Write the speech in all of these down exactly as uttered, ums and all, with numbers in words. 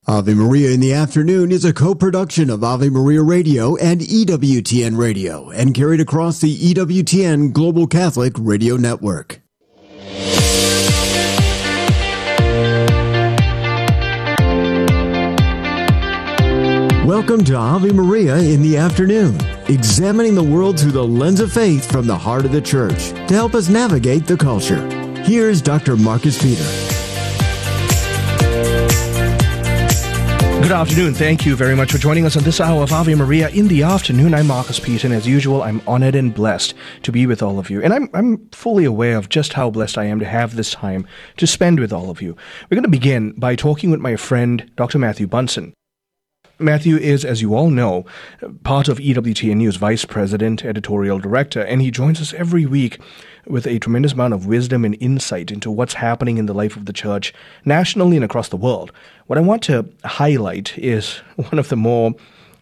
Ave Maria in the Afternoon is a co-production of Ave Maria Radio and E W T N Radio and carried across the E W T N Global Catholic Radio Network. Welcome to Ave Maria in the Afternoon, examining the world through the lens of faith from the heart of the Church to help us navigate the culture. Here's Doctor Marcus Peter. Good afternoon. Thank you very much for joining us on this hour of Ave Maria in the Afternoon. I'm Marcus Peter, and as usual, I'm honored and blessed to be with all of you. And I'm, I'm fully aware of just how blessed I am to have this time to spend with all of you. We're going to begin by talking with my friend, Doctor Matthew Bunson. Matthew is, as you all know, part of E W T N News, Vice President, Editorial Director, and he joins us every week with a tremendous amount of wisdom and insight into what's happening in the life of the Church nationally and across the world. What I want to highlight is one of the more,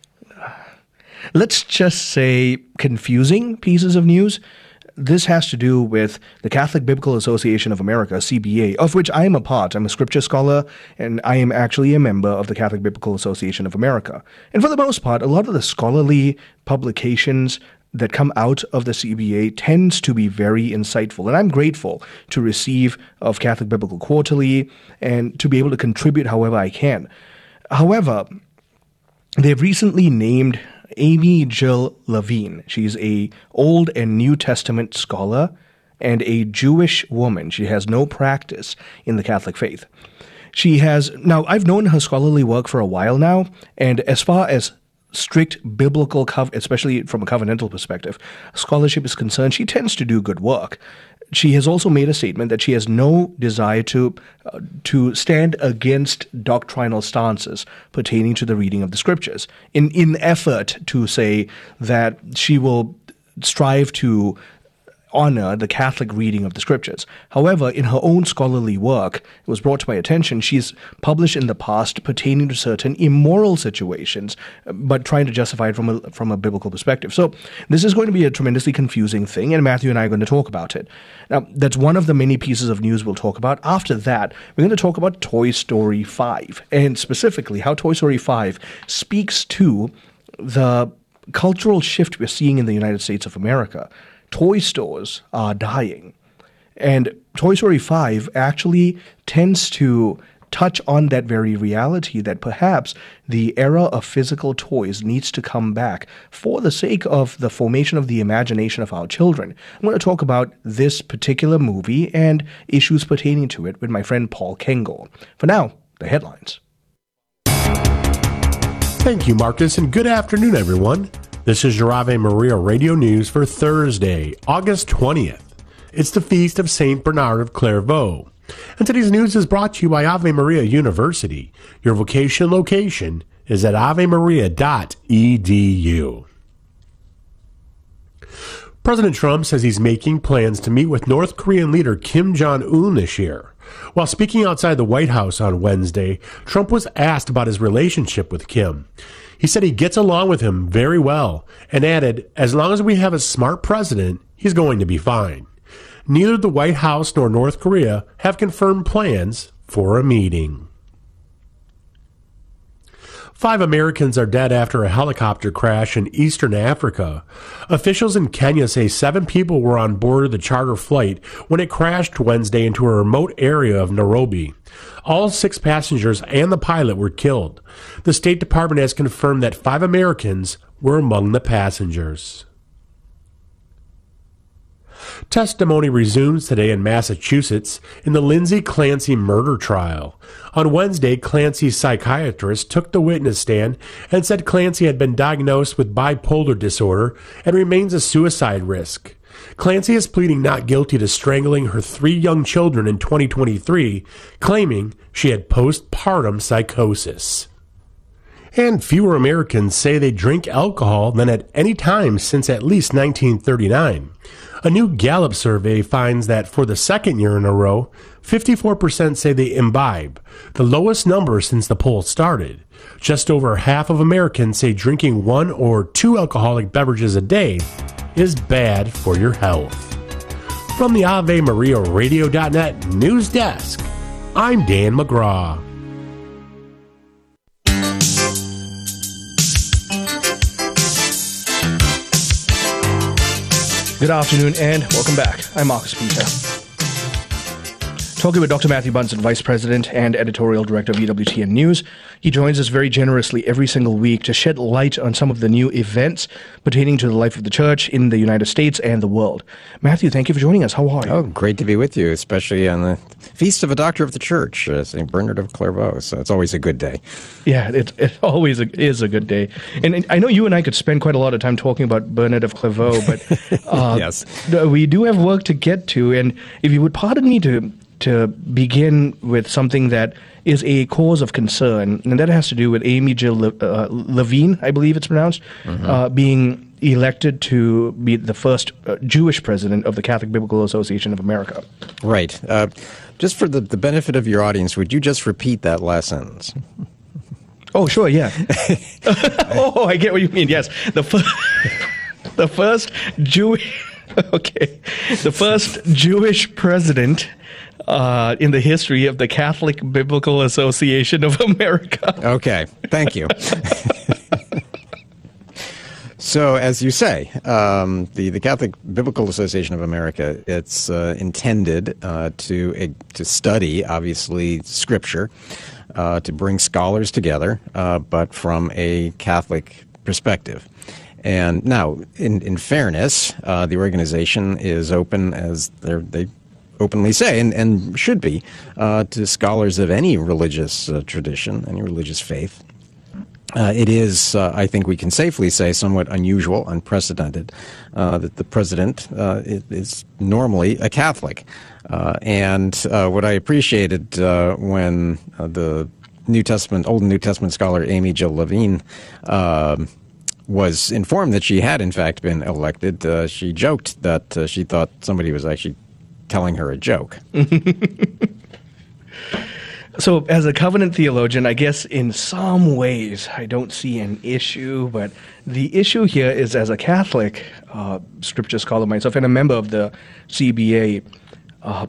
let's just say, confusing pieces of news. This has to do with the Catholic Biblical Association of America, C B A, of which I am a part. I'm a scripture scholar, and I am actually a member of the Catholic Biblical Association of America. And for the most part, a lot of the scholarly publications that come out of the C B A tends to be very insightful. And I'm grateful to receive of Catholic Biblical Quarterly and to be able to contribute however I can. However, they've recently named Amy Jill Levine. She's a Old and New Testament scholar and a Jewish woman. She has no practice in the Catholic faith. She has, now I've known her scholarly work for a while now, and as far as strict biblical, cov- especially from a covenantal perspective, scholarship is concerned, she tends to do good work. She has also made a statement that she has no desire to uh, to stand against doctrinal stances pertaining to the reading of the Scriptures, in, in effort to say that she will strive to honor the Catholic reading of the Scriptures. However, in her own scholarly work, it was brought to my attention, she's published in the past pertaining to certain immoral situations, but trying to justify it from a, from a biblical perspective. So this is going to be a tremendously confusing thing, and Matthew and I are going to talk about it. Now, that's one of the many pieces of news we'll talk about. After that, we're going to talk about Toy Story five, and specifically how Toy Story five speaks to the cultural shift we're seeing in the United States of America. Toy stores are dying. And Toy Story five actually tends to touch on that very reality that perhaps the era of physical toys needs to come back for the sake of the formation of the imagination of our children. I'm going to talk about this particular movie and issues pertaining to it with my friend Paul Kengor. For now, the headlines. Thank you, Marcus, and good afternoon, everyone. This is your Ave Maria Radio News for Thursday, August twentieth. It's the feast of Saint Bernard of Clairvaux. And today's news is brought to you by Ave Maria University. Your vocation location is at ave maria dot e d u. President Trump says he's making plans to meet with North Korean leader Kim Jong-un this year. While speaking outside the White House on Wednesday, Trump was asked about his relationship with Kim. He said he gets along with him very well and added, as long as we have a smart president, he's going to be fine. Neither the White House nor North Korea have confirmed plans for a meeting. Five Americans are dead after a helicopter crash in eastern Africa. Officials in Kenya say seven people were on board the charter flight when it crashed Wednesday into a remote area of Nairobi. All six passengers and the pilot were killed. The State Department has confirmed that five Americans were among the passengers. Testimony resumes today in Massachusetts in the Lindsay Clancy murder trial. On Wednesday, Clancy's psychiatrist took the witness stand and said Clancy had been diagnosed with bipolar disorder and remains a suicide risk. Clancy is pleading not guilty to strangling her three young children in twenty twenty-three, claiming she had postpartum psychosis. And fewer Americans say they drink alcohol than at any time since at least nineteen thirty-nine. A new Gallup survey finds that for the second year in a row, fifty-four percent say they imbibe, the lowest number since the poll started. Just over half of Americans say drinking one or two alcoholic beverages a day is bad for your health. From the Ave Maria Radio dot net news desk, I'm Dan McGraw. Good afternoon and welcome back. I'm Marcus Peter. Talking with Doctor Matthew Bunson, Vice President and Editorial Director of E W T N News. He joins us very generously every single week to shed light on some of the new events pertaining to the life of the church in the United States and the world. Matthew, thank you for joining us. How are you? Oh, great to be with you, especially on the Feast of a Doctor of the Church, uh, Saint Bernard of Clairvaux. So it's always a good day. Yeah, it, it always is a good day. And I know you and I could spend quite a lot of time talking about Bernard of Clairvaux, but uh, yes. we do have work to get to. And if you would pardon me to to begin with something that is a cause of concern, and that has to do with Amy Jill Le- uh, Levine, I believe it's pronounced, mm-hmm. uh, being elected to be the first uh, Jewish president of the Catholic Biblical Association of America. Right. Uh, just for the, the benefit of your audience, would you just repeat that last sentence? Oh, sure, yeah. Oh, I get what you mean, yes. The, fir- the first Jewish... Okay. The first Jewish president uh, in the history of the Catholic Biblical Association of America. Okay. Thank you. So, as you say, um, the, the Catholic Biblical Association of America, it's uh, intended uh, to uh, to study, obviously, Scripture, uh, to bring scholars together, uh, but from a Catholic perspective. And now, in, in fairness, uh, the organization is open, as they openly say, and, and should be, uh, to scholars of any religious uh, tradition, any religious faith. Uh, it is, uh, I think we can safely say, somewhat unusual, unprecedented, uh, that the president uh, is normally a Catholic. Uh, and uh, what I appreciated uh, when uh, the New Testament, Old and New Testament scholar Amy Jill Levine uh, was informed that she had, in fact, been elected, uh, she joked that uh, she thought somebody was actually telling her a joke. So, as a covenant theologian, I guess in some ways I don't see an issue, but the issue here is, as a Catholic uh, scripture scholar myself and a member of the C B A, uh,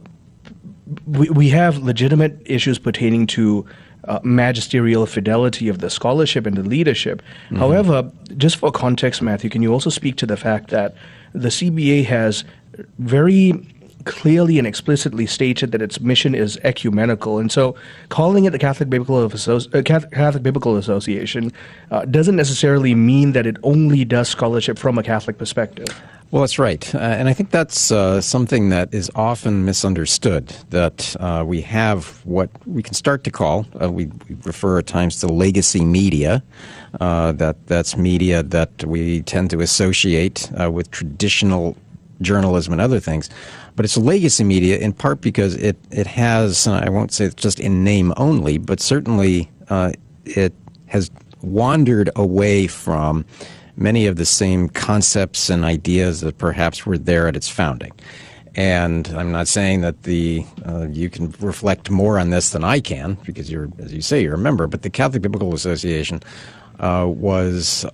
we, we have legitimate issues pertaining to Uh, magisterial fidelity of the scholarship and the leadership. Mm-hmm. However, just for context, Matthew, can you also speak to the fact that the C B A has very clearly and explicitly stated that its mission is ecumenical, and so calling it the Catholic Biblical, Associ- uh, Catholic Biblical Association uh, doesn't necessarily mean that it only does scholarship from a Catholic perspective. Well, that's right. Uh, and I think that's uh, something that is often misunderstood, that uh, we have what we can start to call, uh, we, we refer at times to legacy media, uh, that that's media that we tend to associate uh, with traditional journalism and other things. But it's legacy media in part because it, it has, I won't say it's just in name only, but certainly uh, it has wandered away from many of the same concepts and ideas that perhaps were there at its founding. And I'm not saying that the uh, you can reflect more on this than I can, because you're, as you say, you're a member, but the Catholic Biblical Association uh, was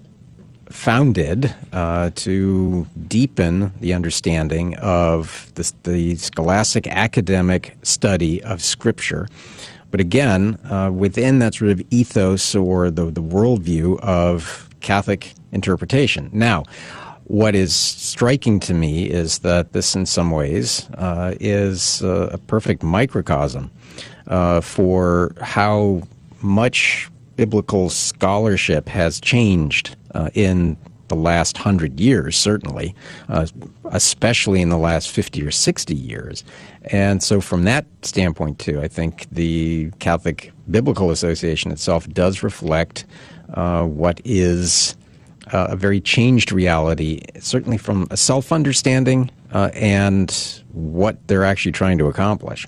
founded uh, to deepen the understanding of the, the scholastic academic study of Scripture. But again, uh, within that sort of ethos or the, the worldview of Catholic interpretation. Now, what is striking to me is that this, in some ways, uh, is uh, a perfect microcosm uh, for how much biblical scholarship has changed uh, in the last hundred years, certainly, uh, especially in the last fifty or sixty years. And so from that standpoint, too, I think the Catholic Biblical Association itself does reflect uh, what is uh, a very changed reality, certainly from a self-understanding uh, and what they're actually trying to accomplish.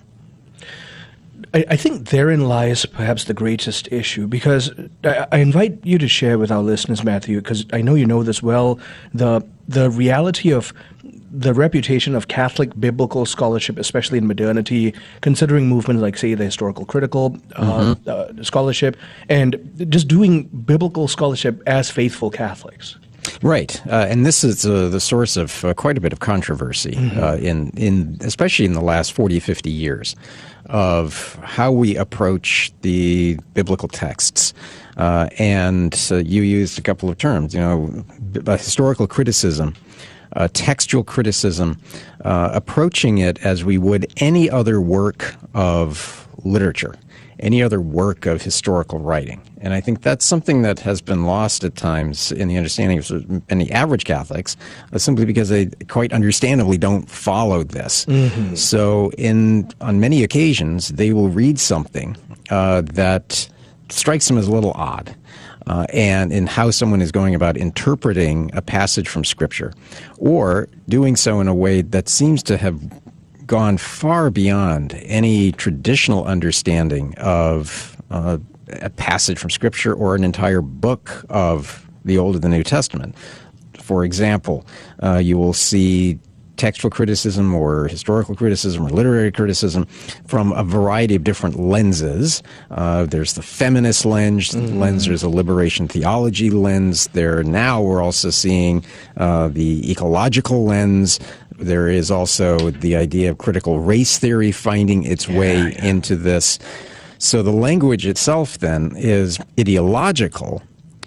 I, I think therein lies perhaps the greatest issue, because I, I invite you to share with our listeners, Matthew, because I know you know this well, the the reality of the reputation of Catholic biblical scholarship, especially in modernity, considering movements like, say, the historical critical uh, mm-hmm. uh, scholarship, and just doing biblical scholarship as faithful Catholics. Right, uh, and this is uh, the source of uh, quite a bit of controversy, mm-hmm. uh, in in especially in the last forty, fifty years, of how we approach the biblical texts. Uh, and uh, you used a couple of terms, you know, b- historical criticism uh, textual criticism, uh, approaching it as we would any other work of literature, any other work of historical writing. And I think that's something that has been lost at times in the understanding of many average Catholics, uh, simply because they quite understandably don't follow this. Mm-hmm. So in on many occasions, they will read something uh, that strikes them as a little odd. Uh, and in how someone is going about interpreting a passage from Scripture, or doing so in a way that seems to have gone far beyond any traditional understanding of uh, a passage from Scripture or an entire book of the Old and the New Testament. For example, uh, you will see textual criticism or historical criticism or literary criticism from a variety of different lenses. Uh, there's the feminist lens, mm-hmm. lens, there's a liberation theology lens. There now we're also seeing uh, the ecological lens. There is also the idea of critical race theory finding its yeah, way yeah. into this. So the language itself then is ideological,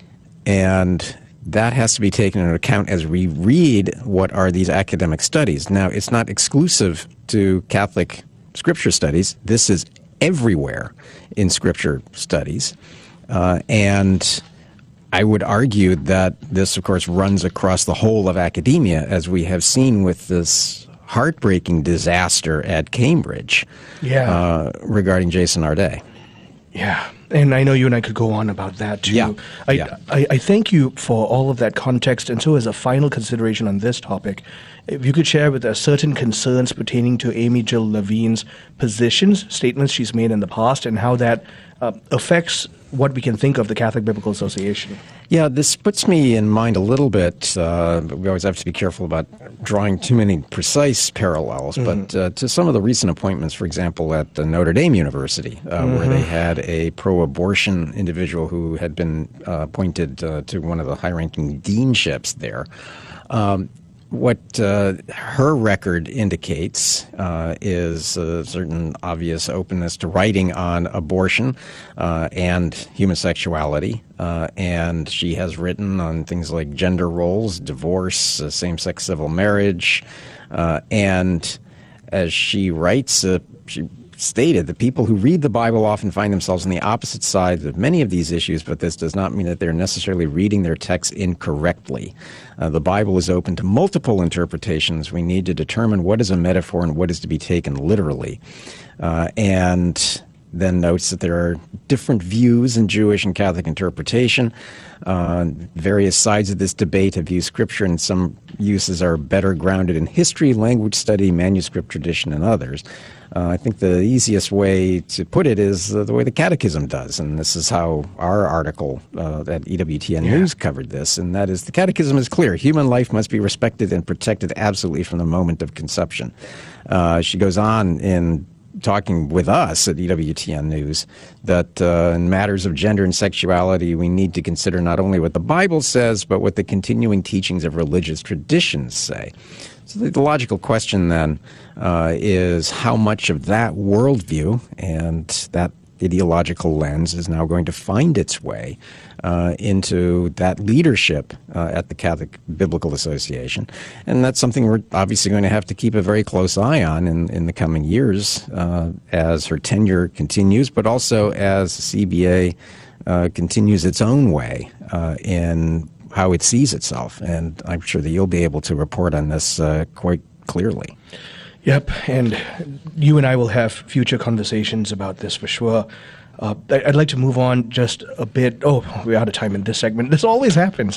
and that has to be taken into account as we read what are these academic studies. Now, it's not exclusive to Catholic Scripture studies. This is everywhere in Scripture studies. Uh, and I would argue that this, of course, runs across the whole of academia, as we have seen with this heartbreaking disaster at Cambridge yeah. uh, regarding Jason Arday. Yeah, and I know you and I could go on about that too. Yeah. I, yeah. I, I thank you for all of that context. And so as a final consideration on this topic, if you could share with us certain concerns pertaining to Amy Jill Levine's positions, statements she's made in the past, and how that uh, affects what we can think of the Catholic Biblical Association. Yeah, this puts me in mind a little bit, uh, but we always have to be careful about drawing too many precise parallels, mm-hmm. but uh, to some of the recent appointments, for example, at uh, Notre Dame University, uh, mm-hmm. where they had a pro-abortion individual who had been uh, appointed uh, to one of the high-ranking deanships there. Um, What uh, her record indicates uh, is a certain obvious openness to writing on abortion uh, and human sexuality. Uh, and she has written on things like gender roles, divorce, uh, same-sex civil marriage. Uh, and as she writes, uh, she stated that people who read the Bible often find themselves on the opposite sides of many of these issues, but this does not mean that they're necessarily reading their text incorrectly. Uh, the Bible is open to multiple interpretations. We need to determine what is a metaphor and what is to be taken literally. Uh, and then notes that there are different views in Jewish and Catholic interpretation. Uh, various sides of this debate have used Scripture, and some uses are better grounded in history, language study, manuscript tradition, and others. Uh, I think the easiest way to put it is uh, the way the Catechism does, and this is how our article uh, at E W T N yeah. News covered this, and that is the Catechism is clear. Human life must be respected and protected absolutely from the moment of conception. Uh, she goes on in talking with us at E W T N News that uh, in matters of gender and sexuality, we need to consider not only what the Bible says, but what the continuing teachings of religious traditions say. So the, the logical question then uh, is how much of that worldview and that ideological lens is now going to find its way uh, into that leadership uh, at the Catholic Biblical Association. And that's something we're obviously going to have to keep a very close eye on in, in the coming years uh, as her tenure continues, but also as the C B A uh, continues its own way uh, in how it sees itself. And I'm sure that you'll be able to report on this uh, quite clearly. Yep, and you and I will have future conversations about this for sure. Uh, I'd like to move on just a bit. Oh, we're out of time in this segment. This always happens.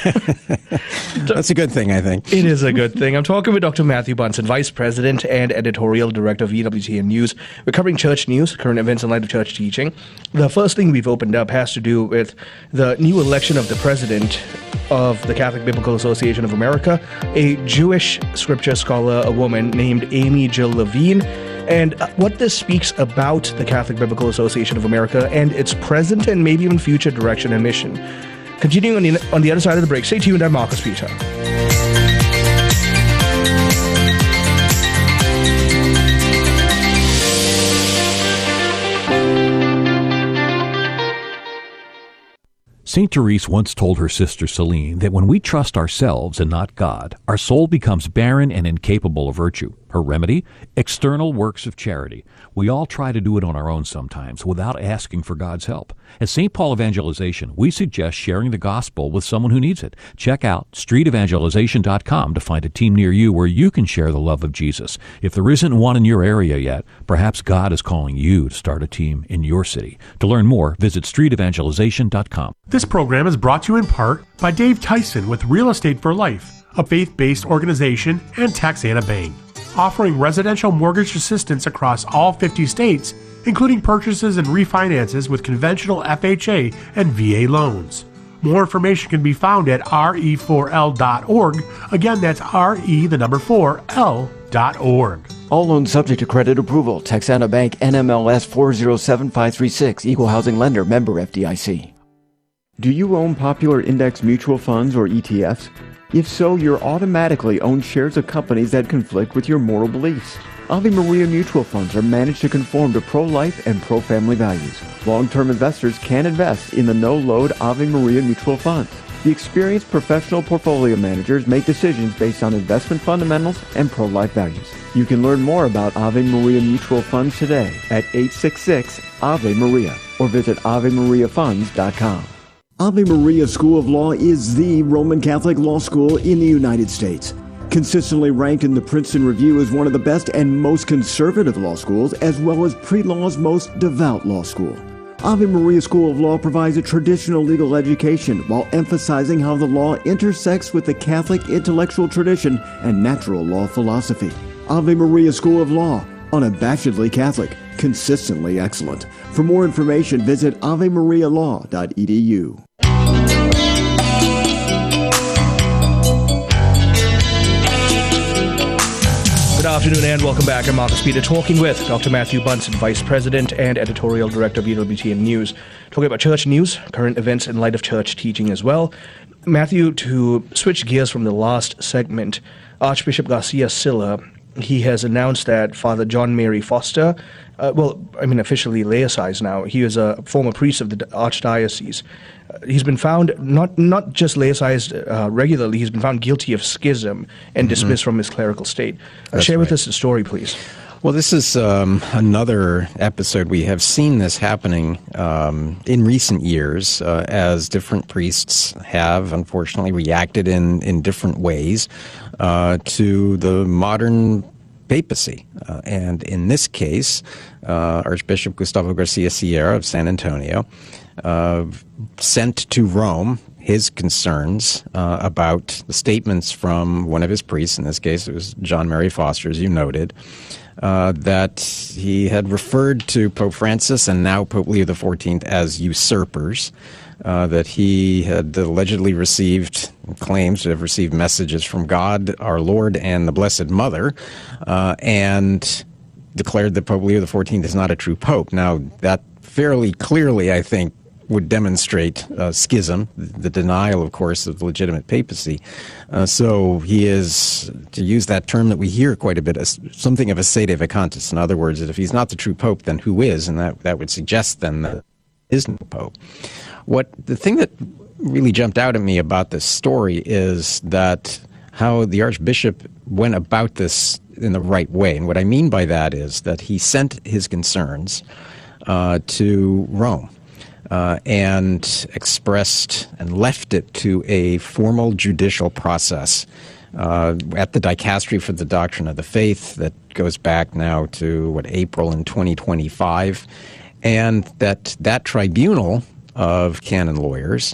That's a good thing, I think. It is a good thing. I'm talking with Doctor Matthew Bunson, Vice President and Editorial Director of E W T N News. We're covering church news, current events in light of church teaching. The first thing we've opened up has to do with the new election of the president of the Catholic Biblical Association of America, a Jewish scripture scholar, a woman named Amy Jill Levine. And what this speaks about the Catholic Biblical Association of America and its present and maybe even future direction and mission. Continuing on the, on the other side of the break, stay tuned. I'm Marcus Peter. Saint Therese once told her sister Celine that when we trust ourselves and not God, our soul becomes barren and incapable of virtue. Her remedy? External works of charity. We all try to do it on our own sometimes without asking for God's help. At Saint Paul Evangelization, we suggest sharing the gospel with someone who needs it. Check out street evangelization dot com to find a team near you where you can share the love of Jesus. If there isn't one in your area yet, perhaps God is calling you to start a team in your city. To learn more, visit street evangelization dot com. This program is brought to you in part by Dave Tyson with Real Estate for Life, a faith-based organization, and Texana Bank, offering residential mortgage assistance across all fifty states, including purchases and refinances with conventional F H A and V A loans. More information can be found at R E four L dot org. Again, that's R E, the number four, L dot org. All loans subject to credit approval. Texana Bank, N M L S four zero seven five three six, Equal Housing Lender, member F D I C. Do you own popular index mutual funds or E T Fs? If so, you're automatically own shares of companies that conflict with your moral beliefs. Ave Maria mutual funds are managed to conform to pro-life and pro-family values. Long-term investors can invest in the no-load Ave Maria mutual funds. The experienced professional portfolio managers make decisions based on investment fundamentals and pro-life values. You can learn more about Ave Maria mutual funds today at eight six six Ave Maria or visit ave maria funds dot com. Ave Maria School of Law is the Roman Catholic law school in the United States. Consistently ranked in the Princeton Review as one of the best and most conservative law schools, as well as pre-law's most devout law school. Ave Maria School of Law provides a traditional legal education while emphasizing how the law intersects with the Catholic intellectual tradition and natural law philosophy. Ave Maria School of Law, unabashedly Catholic, consistently excellent. For more information, visit ave maria law dot e d u. Good afternoon and welcome back. I'm Marcus Peter, talking with Doctor Matthew Bunson, Vice President and Editorial Director of E W T N News, talking about church news, current events in light of church teaching as well. Matthew, to switch gears from the last segment, Archbishop Garcia Silla, he has announced that Father John Mary Foster, uh, well, I mean officially laicized now, he is a former priest of the Archdiocese. Uh, he's been found, not not just laicized uh, regularly, he's been found guilty of schism and mm-hmm. dismissed from his clerical state. Uh, share with right. us the story, please. Well, this is um, another episode. We have seen this happening um, in recent years uh, as different priests have, unfortunately, reacted in, in different ways uh, to the modern papacy. Uh, and in this case, uh, Archbishop Gustavo Garcia Sierra of San Antonio uh, sent to Rome his concerns uh, about the statements from one of his priests. In this case, it was John Mary Foster, as you noted, Uh, that he had referred to Pope Francis and now Pope Leo the fourteenth as usurpers, uh, that he had allegedly received, claims to have received messages from God, our Lord, and the Blessed Mother, uh, and declared that Pope Leo the fourteenth is not a true pope. Now, that fairly clearly, I think, would demonstrate uh, schism, the denial, of course, of legitimate papacy. Uh, so he is, to use that term that we hear quite a bit, a, something of a sede vacantis. In other words, that if he's not the true pope, then who is? And that, that would suggest then that there is no pope. What the thing that really jumped out at me about this story is that how the Archbishop went about this in the right way. And what I mean by that is that he sent his concerns uh, to Rome. Uh, and expressed and left it to a formal judicial process uh, at the Dicastery for the Doctrine of the Faith that goes back now to, what, April in twenty twenty-five, and that that tribunal of canon lawyers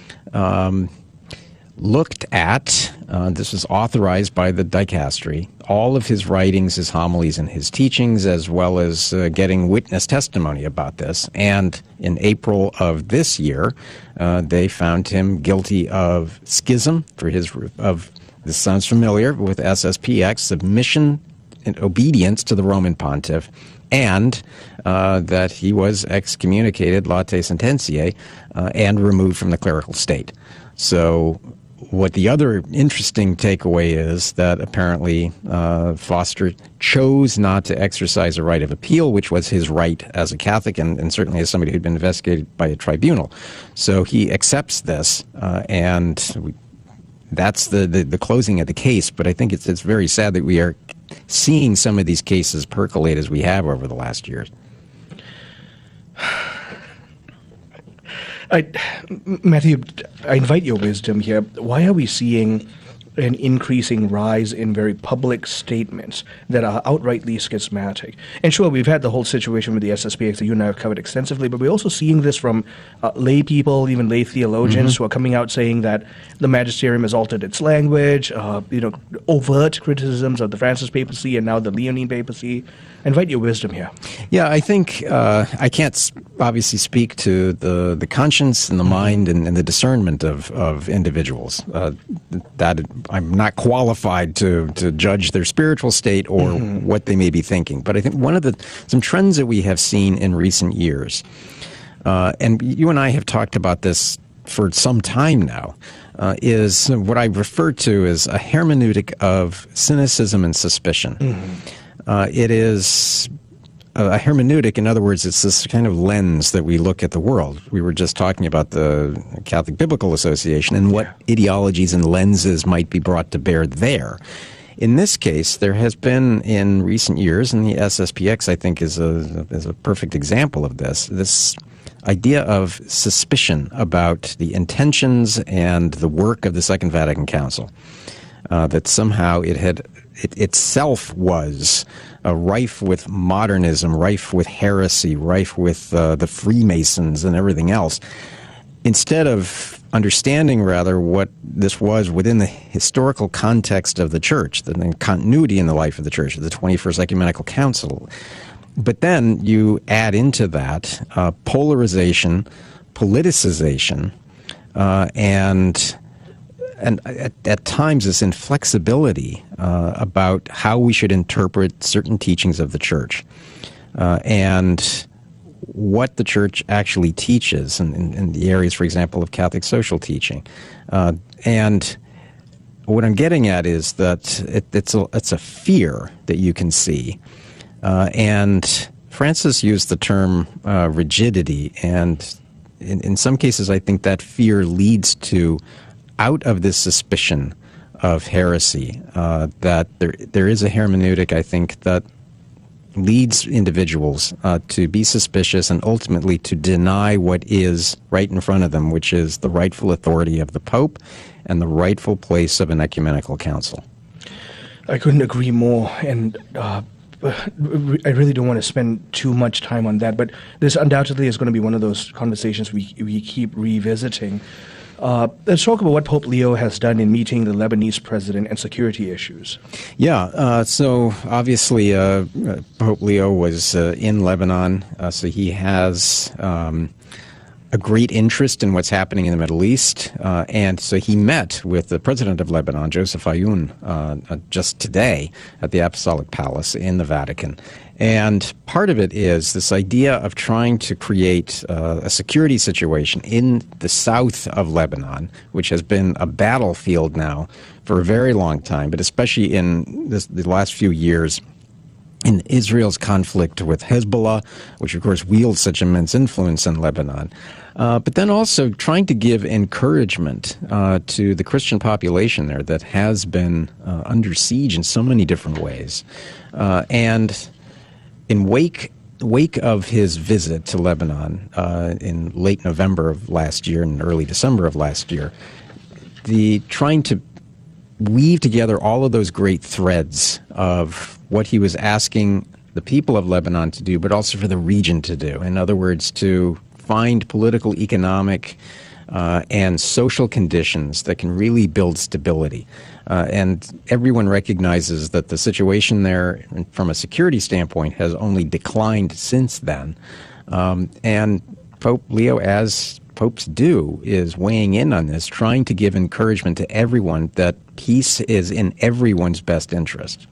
um, looked at, uh, this was authorized by the Dicastery, all of his writings, his homilies, and his teachings, as well as uh, getting witness testimony about this. And in April of this year, uh, they found him guilty of schism for his, of, this sounds familiar, with S S P X, submission and obedience to the Roman pontiff, and uh, that he was excommunicated, latae sententiae, uh, and removed from the clerical state. So what the other interesting takeaway is that apparently uh, Foster chose not to exercise a right of appeal, which was his right as a Catholic and, and certainly as somebody who'd been investigated by a tribunal. So he accepts this, uh, and we, that's the, the, the closing of the case. But I think it's it's very sad that we are seeing some of these cases percolate as we have over the last years. I, Matthew, I invite your wisdom here. Why are we seeing an increasing rise in very public statements that are outrightly schismatic? And sure, we've had the whole situation with the S S P X that you and I have covered extensively, but we're also seeing this from uh, lay people, even lay theologians, mm-hmm. who are coming out saying that the magisterium has altered its language, uh, you know, overt criticisms of the Francis papacy and now the Leonine papacy. I invite your wisdom here. Yeah, I think uh, I can't obviously speak to the, the conscience and the mind and, and the discernment of, of individuals. Uh, that I'm not qualified to, to judge their spiritual state or mm-hmm. what they may be thinking. But I think one of the some trends that we have seen in recent years, uh, and you and I have talked about this for some time now, uh, is what I refer to as a hermeneutic of cynicism and suspicion. Mm-hmm. Uh, it is a hermeneutic. In other words, it's this kind of lens that we look at the world. We were just talking about the Catholic Biblical Association and what yeah. ideologies and lenses might be brought to bear there. In this case, there has been in recent years, and the S S P X, I think, is a is a perfect example of this, this idea of suspicion about the intentions and the work of the Second Vatican Council, uh, that somehow it had it itself was uh, rife with modernism, rife with heresy, rife with uh, the Freemasons and everything else, instead of understanding, rather, what this was within the historical context of the Church, the continuity in the life of the Church, the twenty-first Ecumenical Council. But then you add into that uh, polarization, politicization, uh, and and at, at times this inflexibility uh, about how we should interpret certain teachings of the Church, uh, and what the Church actually teaches in, in, in the areas, for example, of Catholic social teaching. Uh, and what I'm getting at is that it, it's, a, it's a fear that you can see. Uh, and Francis used the term uh, rigidity, and in, in some cases I think that fear leads to, out of this suspicion of heresy, uh, that there there is a hermeneutic, I think, that leads individuals uh, to be suspicious and ultimately to deny what is right in front of them, which is the rightful authority of the Pope and the rightful place of an ecumenical council. I couldn't agree more, and uh, I really don't want to spend too much time on that, but this undoubtedly is going to be one of those conversations we we keep revisiting. Uh, let's talk about what Pope Leo has done in meeting the Lebanese president and security issues. Yeah, uh, so obviously uh, Pope Leo was uh, in Lebanon, uh, so he has um, a great interest in what's happening in the Middle East, uh, and so he met with the president of Lebanon, Joseph Ayoun, uh, uh, just today at the Apostolic Palace in the Vatican. And part of it is this idea of trying to create uh, a security situation in the south of Lebanon, which has been a battlefield now for a very long time, but especially in this, the last few years in Israel's conflict with Hezbollah, which of course wields such immense influence in Lebanon. Uh, but then also trying to give encouragement uh, to the Christian population there that has been uh, under siege in so many different ways. Uh, and in wake wake of his visit to Lebanon uh, in late November of last year and early December of last year, the trying to weave together all of those great threads of what he was asking the people of Lebanon to do, but also for the region to do. In other words, to find political, economic, uh, and social conditions that can really build stability. Uh, and everyone recognizes that the situation there, from a security standpoint, has only declined since then. Um, and Pope Leo, as popes do, is weighing in on this, trying to give encouragement to everyone that peace is in everyone's best interest.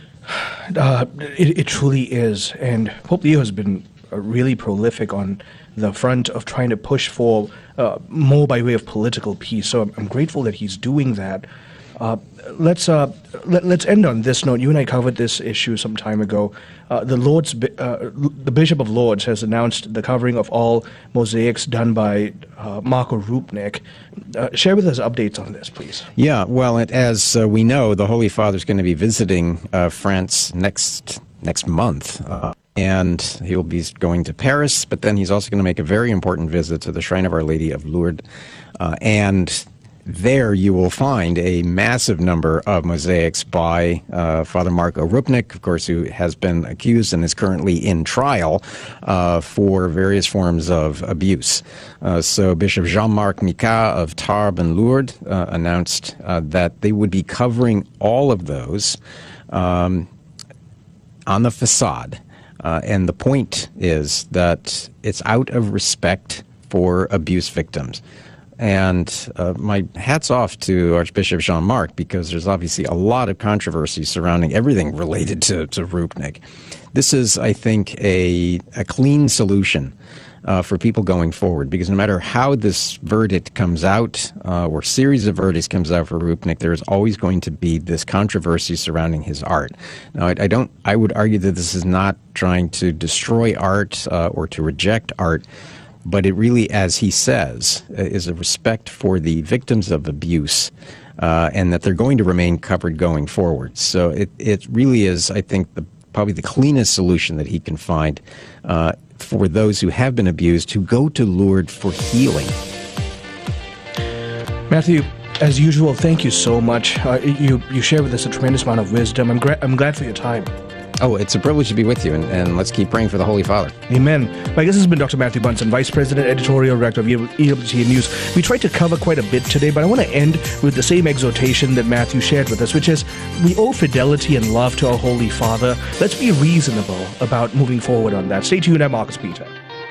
Uh, it, it truly is. And Pope Leo has been really prolific on the front of trying to push for uh, more by way of political peace. So I'm, I'm grateful that he's doing that. Uh, let's uh, let, let's end on this note. You and I covered this issue some time ago. Uh, the Lord's, uh, the Bishop of Lourdes has announced the covering of all mosaics done by uh, Marco Rupnik. Uh, share with us updates on this, please. Yeah, well, it, as uh, we know, the Holy Father is going to be visiting uh, France next next month. Uh, And he'll be going to Paris, but then he's also going to make a very important visit to the Shrine of Our Lady of Lourdes. Uh, and there you will find a massive number of mosaics by uh, Father Marco Rupnik, of course, who has been accused and is currently in trial uh, for various forms of abuse. Uh, so Bishop Jean-Marc Micas of Tarbes and Lourdes uh, announced uh, that they would be covering all of those um, on the facade. Uh, and the point is that it's out of respect for abuse victims. And uh, my hat's off to Archbishop Jean-Marc, because there's obviously a lot of controversy surrounding everything related to, to Rupnik. This is, I think, a, a clean solution uh, for people going forward, because no matter how this verdict comes out, uh, or series of verdicts comes out for Rupnik, there is always going to be this controversy surrounding his art. Now, I, I don't. I would argue that this is not trying to destroy art uh, or to reject art, but it really, as he says, is a respect for the victims of abuse, uh, and that they're going to remain covered going forward. So it it really is, I think, the, probably the cleanest solution that he can find uh, for those who have been abused, who go to Lourdes for healing. Matthew, as usual, thank you so much. Uh, you you share with us a tremendous amount of wisdom. I'm gra- I'm glad for your time. Oh, it's a privilege to be with you, and, and let's keep praying for the Holy Father. Amen. My guest has been Doctor Matthew Bunson, Vice President, Editorial Director of E W T N News. We tried to cover quite a bit today, but I want to end with the same exhortation that Matthew shared with us, which is we owe fidelity and love to our Holy Father. Let's be reasonable about moving forward on that. Stay tuned. I'm Marcus Peter.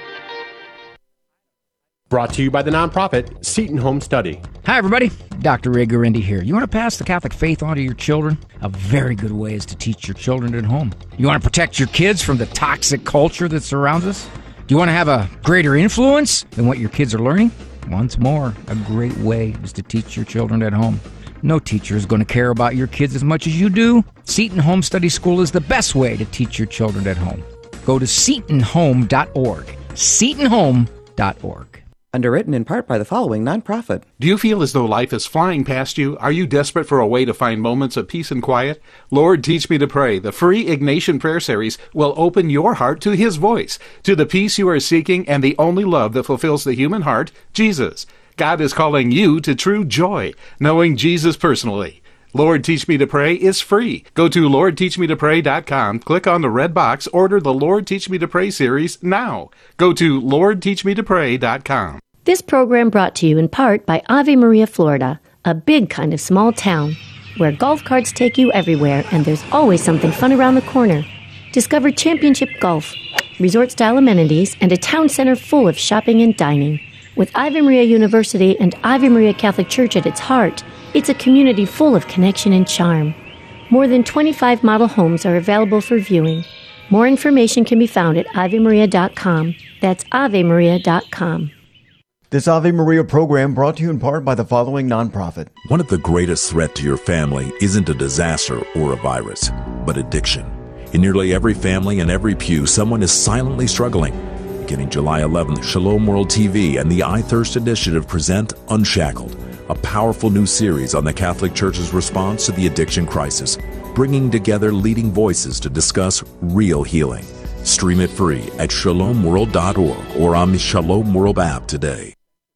Brought to you by the nonprofit Seton Home Study. Hi, everybody. Doctor Ray Guarendi here. You want to pass the Catholic faith on to your children? A very good way is to teach your children at home. You want to protect your kids from the toxic culture that surrounds us? Do you want to have a greater influence than what your kids are learning? Once more, a great way is to teach your children at home. No teacher is going to care about your kids as much as you do. Seton Home Study School is the best way to teach your children at home. Go to seton home dot org. seton home dot org. Underwritten in part by the following nonprofit. Do you feel as though life is flying past you? Are you desperate for a way to find moments of peace and quiet? Lord, Teach Me to Pray, the free Ignatian prayer series, will open your heart to His voice, to the peace you are seeking and the only love that fulfills the human heart, Jesus. God is calling you to true joy, knowing Jesus personally. Lord, Teach Me to Pray is free. Go to lord teach me to pray dot com, click on the red box, order the Lord Teach Me to Pray series now. Go to lord teach me to pray dot com. This program brought to you in part by Ave Maria, Florida, a big kind of small town where golf carts take you everywhere and there's always something fun around the corner. Discover championship golf, resort-style amenities, and a town center full of shopping and dining. With Ave Maria University and Ave Maria Catholic Church at its heart, it's a community full of connection and charm. More than twenty-five model homes are available for viewing. More information can be found at ave maria dot com. That's ave maria dot com. This Ave Maria program brought to you in part by the following nonprofit. One of the greatest threats to your family isn't a disaster or a virus, but addiction. In nearly every family and every pew, someone is silently struggling. Beginning July eleventh, Shalom World T V and the I Thirst Initiative present Unshackled, a powerful new series on the Catholic Church's response to the addiction crisis, bringing together leading voices to discuss real healing. Stream it free at shalom world dot org or on the Shalom World app today.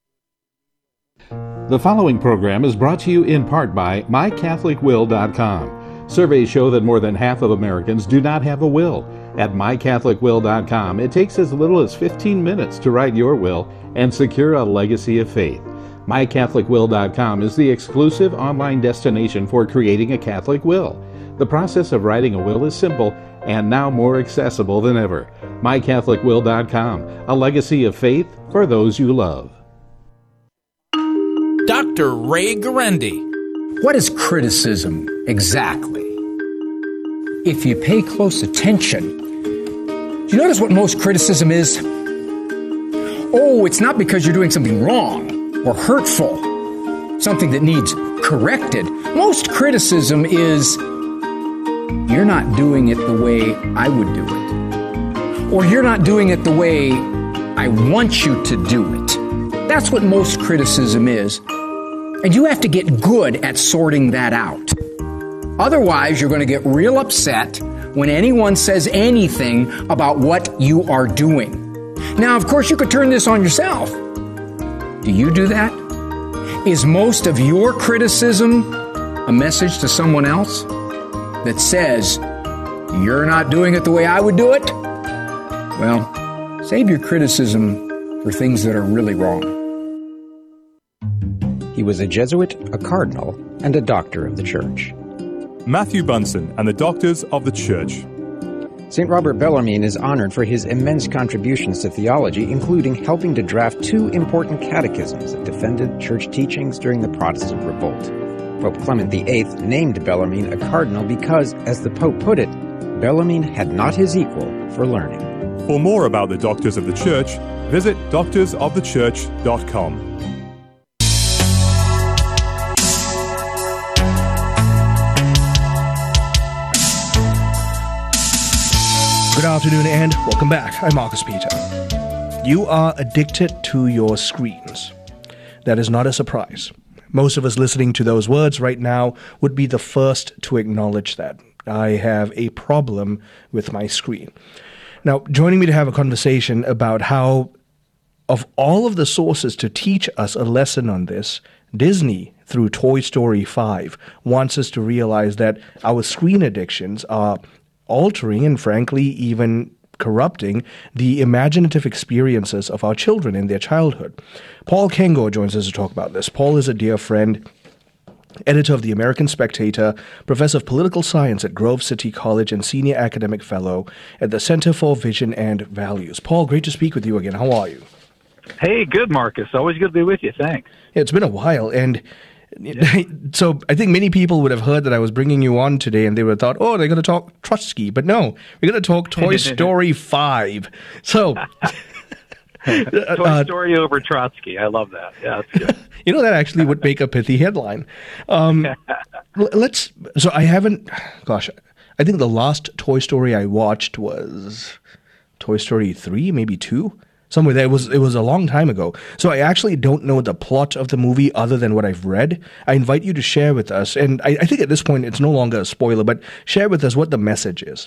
The following program is brought to you in part by my catholic will dot com. Surveys show that more than half of Americans do not have a will. At my catholic will dot com, it takes as little as fifteen minutes to write your will and secure a legacy of faith. my catholic will dot com is the exclusive online destination for creating a Catholic will. The process of writing a will is simple and now more accessible than ever. my catholic will dot com, a legacy of faith for those you love. Doctor Ray Guarendi. What is criticism exactly? If you pay close attention, do you notice what most criticism is? oh, it's not because you're doing something wrong or hurtful, something that needs corrected. Most criticism is, you're not doing it the way I would do it. Or you're not doing it the way I want you to do it. That's what most criticism is. And you have to get good at sorting that out. Otherwise, you're going to get real upset when anyone says anything about what you are doing. Now, of course, you could turn this on yourself. Do you do that? Is most of your criticism a message to someone else that says, you're not doing it the way I would do it? Well, save your criticism for things that are really wrong. He was a Jesuit, a cardinal, and a doctor of the Church. Matthew Bunson and the Doctors of the Church. Saint Robert Bellarmine is honored for his immense contributions to theology, including helping to draft two important catechisms that defended church teachings during the Protestant revolt. Pope Clement the eighth named Bellarmine a cardinal because, as the Pope put it, Bellarmine had not his equal for learning. For more about the Doctors of the Church, visit doctors of the church dot com. Good afternoon and welcome back. I'm Marcus Peter. You are addicted to your screens. That is not a surprise. Most of us listening to those words right now would be the first to acknowledge that. I have a problem with my screen. Now, joining me to have a conversation about how, of all of the sources to teach us a lesson on this, Disney, through Toy Story five, wants us to realize that our screen addictions are altering and, frankly, even corrupting the imaginative experiences of our children in their childhood. Paul Kengor joins us to talk about this. Paul is a dear friend, editor of the American Spectator, professor of political science at Grove City College, and senior academic fellow at the Center for Vision and Values. Paul, great to speak with you again. How are you? Hey, good, Marcus. Always good to be with you. Thanks. Yeah, it's been a while, and so I think many people would have heard that I was bringing you on today, and they would have thought, oh, they're going to talk Trotsky. But no, we're going to talk Toy Story five. So, Toy uh, Story over Trotsky. I love that. Yeah, that's good. You know, that actually would make a pithy headline. Um, let's. So I haven't. Gosh, I think the last Toy Story I watched was Toy Story three, maybe two. Somewhere there. It was, it was a long time ago. So I actually don't know the plot of the movie other than what I've read. I invite you to share with us, and I, I think at this point it's no longer a spoiler, but share with us what the message is.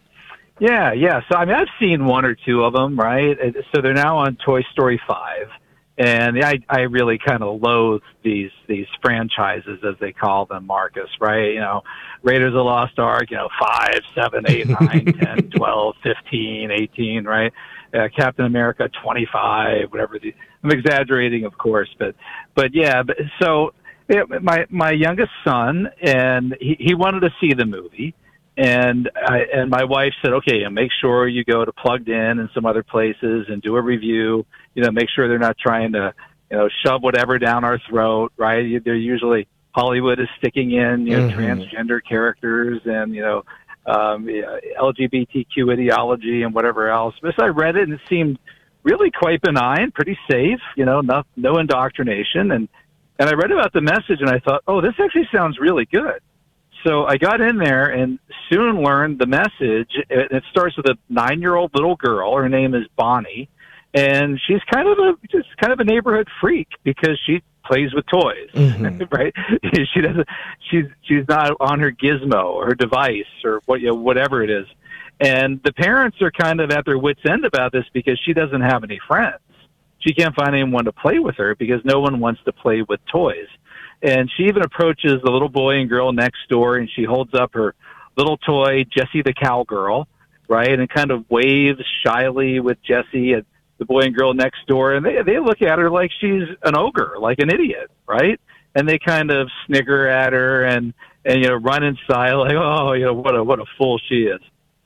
Yeah, yeah. So, I mean, I've seen one or two of them, right? So they're now on Toy Story five. And I, I really kind of loathe these, these franchises, as they call them, Marcus, right? You know, Raiders of the Lost Ark, you know, five, seven, eight, nine, ten, twelve, fifteen, eighteen, right? Uh, Captain America twenty-five, whatever. The, I'm exaggerating, of course, but, but yeah, but so yeah, my, my youngest son, and he, he wanted to see the movie. And I, and my wife said, okay, and make sure you go to Plugged In and some other places and do a review. You know, make sure they're not trying to, you know, shove whatever down our throat, right? They're usually, Hollywood is sticking in, you know, mm-hmm. transgender characters and, you know, um, L G B T Q ideology and whatever else. But I read it and it seemed really quite benign, pretty safe, you know, no, no indoctrination. And, and I read about the message and I thought, oh, this actually sounds really good. So I got in there and soon learned the message. It starts with a nine-year-old little girl. Her name is Bonnie, and she's kind of a just kind of a neighborhood freak because she plays with toys, mm-hmm. right? She doesn't. She's she's not on her gizmo or her device or what you know, whatever it is. And the parents are kind of at their wits' end about this because she doesn't have any friends. She can't find anyone to play with her because no one wants to play with toys. And she even approaches the little boy and girl next door, and she holds up her little toy, Jessie the cowgirl, right, and kind of waves shyly with Jessie at the boy and girl next door. And they they look at her like she's an ogre, like an idiot, right? And they kind of snigger at her and, and you know, run inside like, oh, you know, what a what a fool she is.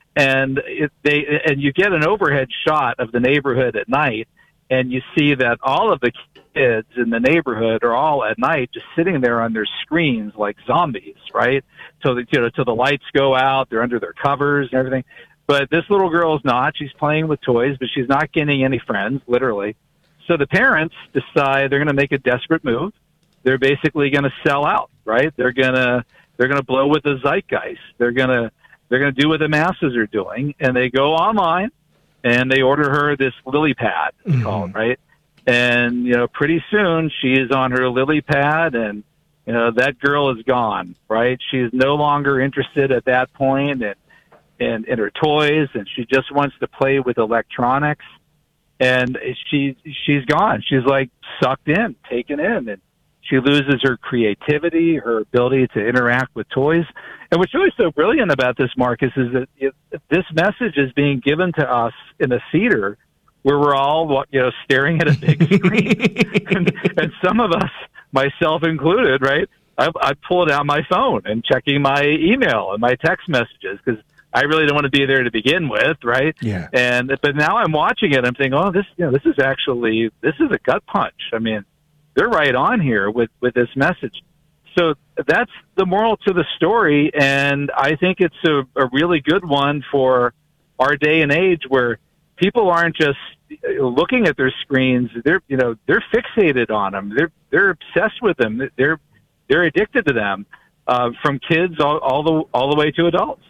And it, they and you get an overhead shot of the neighborhood at night, and you see that all of the kids in the neighborhood are all at night just sitting there on their screens like zombies, right? So that, you know, till the lights go out, they're under their covers and everything. But this little girl is not. She's playing with toys, but she's not getting any friends, literally. so the parents decide they're going to make a desperate move. They're basically going to sell out, right? They're going to they're going to blow with the zeitgeist. They're going to they're going to do what the masses are doing, and they go online and they order her this lily pad, it's mm-hmm. called, right? And you know, pretty soon she is on her lily pad, and you know that girl is gone, right? She's no longer interested at that point in in, in her toys, and she just wants to play with electronics. And she she's gone. She's like sucked in, taken in, and she loses her creativity, her ability to interact with toys. And what's really so brilliant about this, Marcus, is that it, this message is being given to us in a theater where we're all, you know, staring at a big screen. and, and some of us, myself included, right, I, I pulled out my phone and checking my email and my text messages because I really don't want to be there to begin with, right? Yeah. And but now I'm watching it. I'm thinking, oh, this, you know, this is actually this is a gut punch. I mean, they're right on here with with this message. So that's the moral to the story, and I think it's a, a really good one for our day and age where people aren't just looking at their screens. They're you know they're fixated on them. They're they're obsessed with them. They're they're addicted to them, uh, from kids all, all the all the way to adults.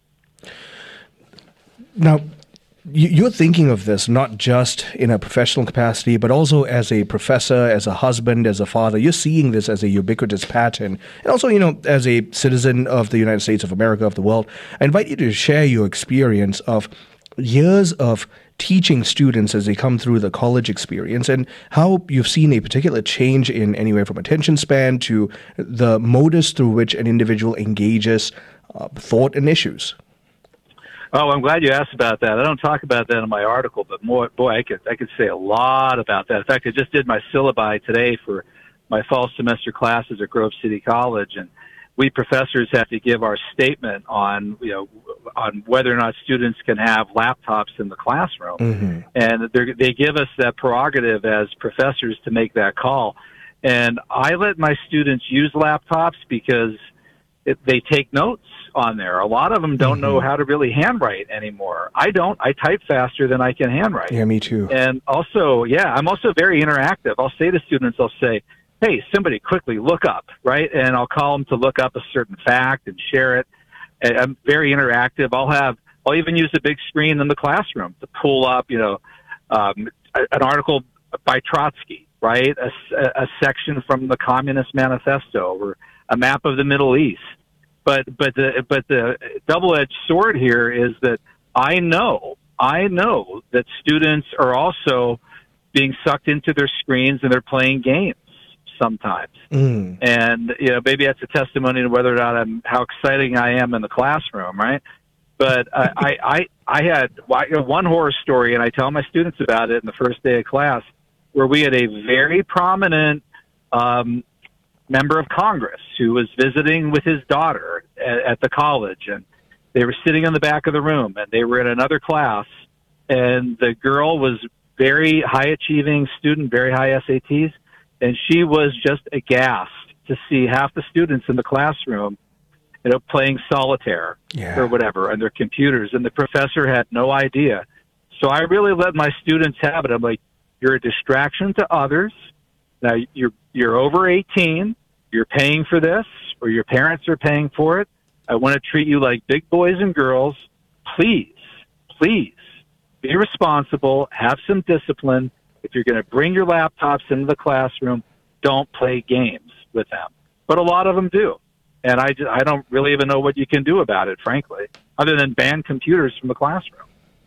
Now, you're thinking of this not just in a professional capacity, but also as a professor, as a husband, as a father. You're seeing this as a ubiquitous pattern. And also, you know, as a citizen of the United States of America, of the world, I invite you to share your experience of years of teaching students as they come through the college experience and how you've seen a particular change in anywhere from attention span to the modus through which an individual engages uh, thought and issues. Oh, I'm glad you asked about that. I don't talk about that in my article, but more, boy, I could I could say a lot about that. In fact, I just did my syllabi today for my fall semester classes at Grove City College, and we professors have to give our statement on you know on whether or not students can have laptops in the classroom, mm-hmm. and they give us that prerogative as professors to make that call. And I let my students use laptops because it, they take notes on there. A lot of them don't mm-hmm. know how to really handwrite anymore. I don't. I type faster than I can handwrite. Yeah, me too. And also, yeah, I'm also very interactive. I'll say to students, I'll say, hey, somebody quickly look up, right? And I'll call them to look up a certain fact and share it. And I'm very interactive. I'll have, I'll even use a big screen in the classroom to pull up, you know, um, an article by Trotsky, right? A, a section from the Communist Manifesto or a map of the Middle East. But but the but the double-edged sword here is that I know I know that students are also being sucked into their screens and they're playing games sometimes. Mm. And you know maybe that's a testimony to whether or not I'm how exciting I am in the classroom, right? But I I, I I had one horror story, and I tell my students about it in the first day of class, where we had a very prominent um, member of Congress who was visiting with his daughter at, at the college, and they were sitting in the back of the room, and they were in another class, and the girl was very high achieving student, very high S A Ts, and she was just aghast to see half the students in the classroom, you know, playing solitaire yeah. or whatever on their computers, and the professor had no idea. So I really let my students have it. I'm like, you're a distraction to others. Now, you're you're over eighteen, you're paying for this, or your parents are paying for it. I want to treat you like big boys and girls. Please, please, be responsible, have some discipline. If you're going to bring your laptops into the classroom, don't play games with them. But a lot of them do. And I, just, I don't really even know what you can do about it, frankly, other than ban computers from the classroom.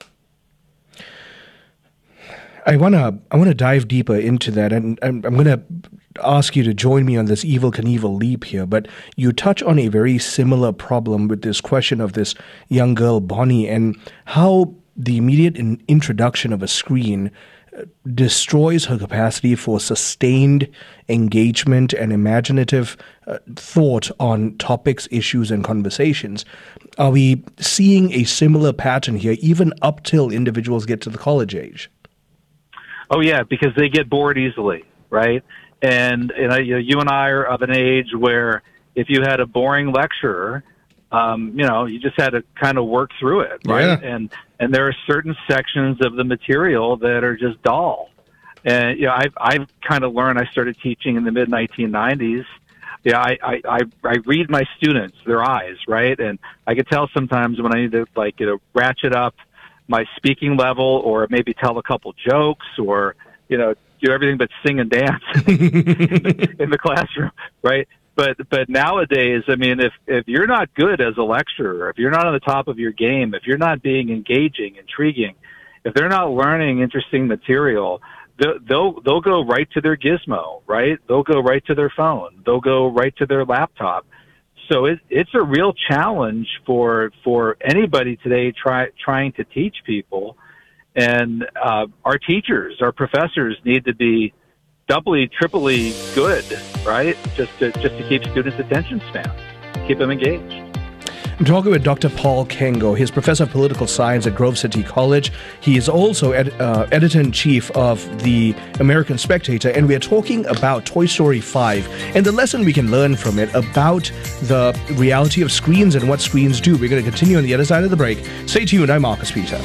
I wanna I wanna dive deeper into that, and I'm, I'm gonna ask you to join me on this Evel Knievel leap here. But you touch on a very similar problem with this question of this young girl Bonnie and how the immediate in introduction of a screen destroys her capacity for sustained engagement and imaginative uh, thought on topics, issues, and conversations. Are we seeing a similar pattern here, even up till individuals get to the college age? Oh, yeah, because they get bored easily, right? And, and you, know, you and I are of an age where if you had a boring lecturer, um, you know, you just had to kind of work through it, right? Yeah. And and there are certain sections of the material that are just dull. And, you know, I've, I've kind of learned, I started teaching in the mid nineteen nineties. Yeah, I, I, I, I read my students, their eyes, right? And I can tell sometimes when I need to, like, you know, ratchet up my speaking level or maybe tell a couple jokes or, you know, do everything but sing and dance in, the, in the classroom, right? But but nowadays, I mean, if, if you're not good as a lecturer, if you're not on the top of your game, if you're not being engaging, intriguing, if they're not learning interesting material, they'll, they'll they'll go right to their gizmo, right? They'll go right to their phone. They'll go right to their laptop. So it, it's a real challenge for for anybody today try, trying to teach people. And uh, our teachers, our professors need to be doubly, triply good, right? Just to, just to keep students' attention span, keep them engaged. I'm talking with Doctor Paul Kengo. He's professor of political science at Grove City College. He is also ed- uh, editor-in-chief of the American Spectator, and we are talking about Toy Story five and the lesson we can learn from it about the reality of screens and what screens do. We're going to continue on the other side of the break. Stay tuned. I'm Marcus Peter.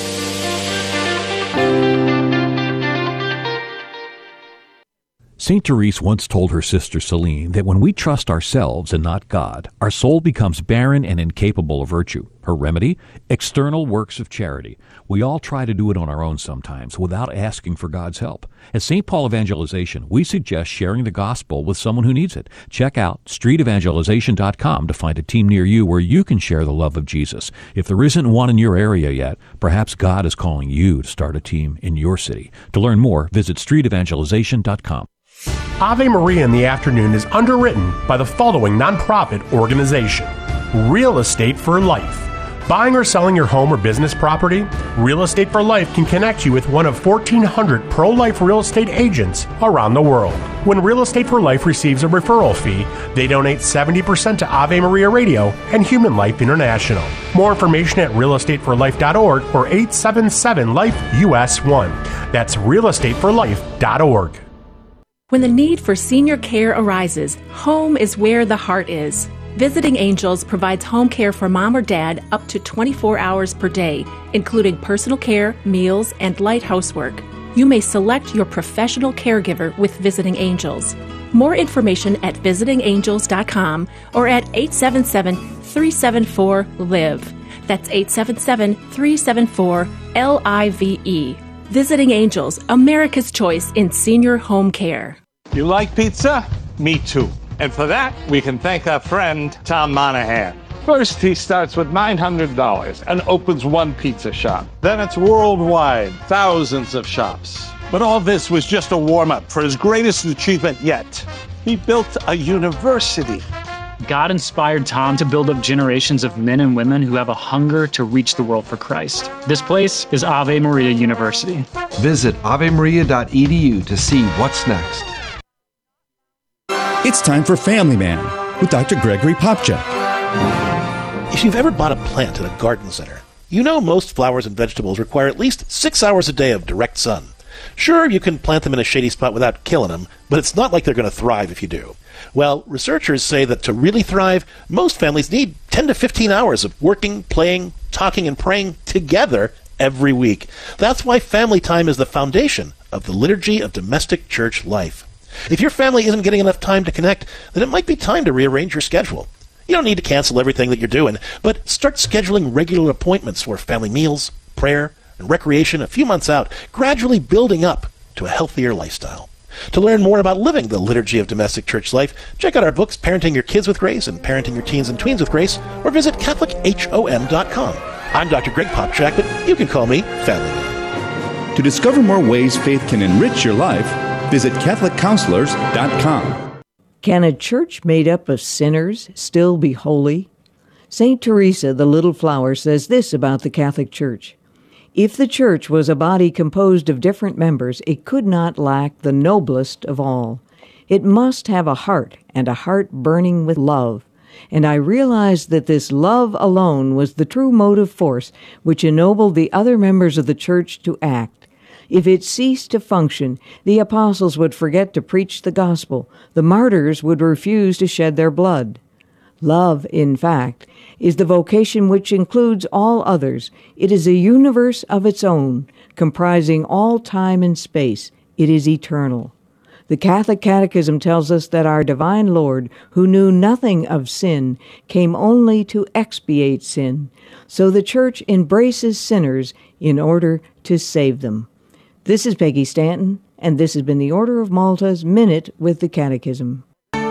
Saint Therese once told her sister Celine that when we trust ourselves and not God, our soul becomes barren and incapable of virtue. Her remedy? External works of charity. We all try to do it on our own sometimes without asking for God's help. At Saint Paul Evangelization, we suggest sharing the gospel with someone who needs it. Check out street evangelization dot com to find a team near you where you can share the love of Jesus. If there isn't one in your area yet, perhaps God is calling you to start a team in your city. To learn more, visit street evangelization dot com. Ave Maria in the Afternoon is underwritten by the following nonprofit organization: Real Estate for Life. Buying or selling your home or business property? Real Estate for Life can connect you with one of fourteen hundred pro-life real estate agents around the world. When Real Estate for Life receives a referral fee, they donate seventy percent to Ave Maria Radio and Human Life International. More information at real estate for life dot org or eight seven seven life U S one. That's real estate for life dot org. When the need for senior care arises, home is where the heart is. Visiting Angels provides home care for mom or dad up to twenty-four hours per day, including personal care, meals, and light housework. You may select your professional caregiver with Visiting Angels. More information at visiting angels dot com or at eight seven seven, three seven four, L I V E. That's eight seven seven, three seven four, L I V E. Visiting Angels, America's choice in senior home care. You like pizza? Me too. And for that, we can thank our friend, Tom Monahan. First, he starts with nine hundred dollars and opens one pizza shop. Then it's worldwide, thousands of shops. But all this was just a warm-up for his greatest achievement yet. He built a university. God inspired Tom to build up generations of men and women who have a hunger to reach the world for Christ. This place is Ave Maria University. Visit ave maria dot e d u to see what's next. It's time for Family Man with Doctor Gregory Popchak. If you've ever bought a plant at a garden center, you know most flowers and vegetables require at least six hours a day of direct sun. Sure, you can plant them in a shady spot without killing them, but it's not like they're going to thrive if you do. Well, researchers say that to really thrive, most families need ten to fifteen hours of working, playing, talking, and praying together every week. That's why family time is the foundation of the liturgy of domestic church life. If your family isn't getting enough time to connect, then it might be time to rearrange your schedule. You don't need to cancel everything that you're doing, but start scheduling regular appointments for family meals, prayer, and recreation a few months out, gradually building up to a healthier lifestyle. To learn more about living the liturgy of domestic church life, check out our books, Parenting Your Kids with Grace and Parenting Your Teens and Tweens with Grace, or visit catholic hom dot com. I'm Doctor Greg Popchak, but you can call me Family Man. To discover more ways faith can enrich your life, visit catholic counselors dot com. Can a church made up of sinners still be holy? Saint Teresa, the Little Flower, says this about the Catholic Church. If the church was a body composed of different members, it could not lack the noblest of all. It must have a heart, and a heart burning with love. And I realized that this love alone was the true motive force which ennobled the other members of the church to act. If it ceased to function, the apostles would forget to preach the gospel. The martyrs would refuse to shed their blood. Love, in fact, is the vocation which includes all others. It is a universe of its own, comprising all time and space. It It is eternal. The Catholic Catechism tells us that our divine Lord, who knew nothing of sin, came only to expiate sin. So the Church embraces sinners in order to save them. This is Peggy Stanton, and this has been the Order of Malta's Minute with the Catechism.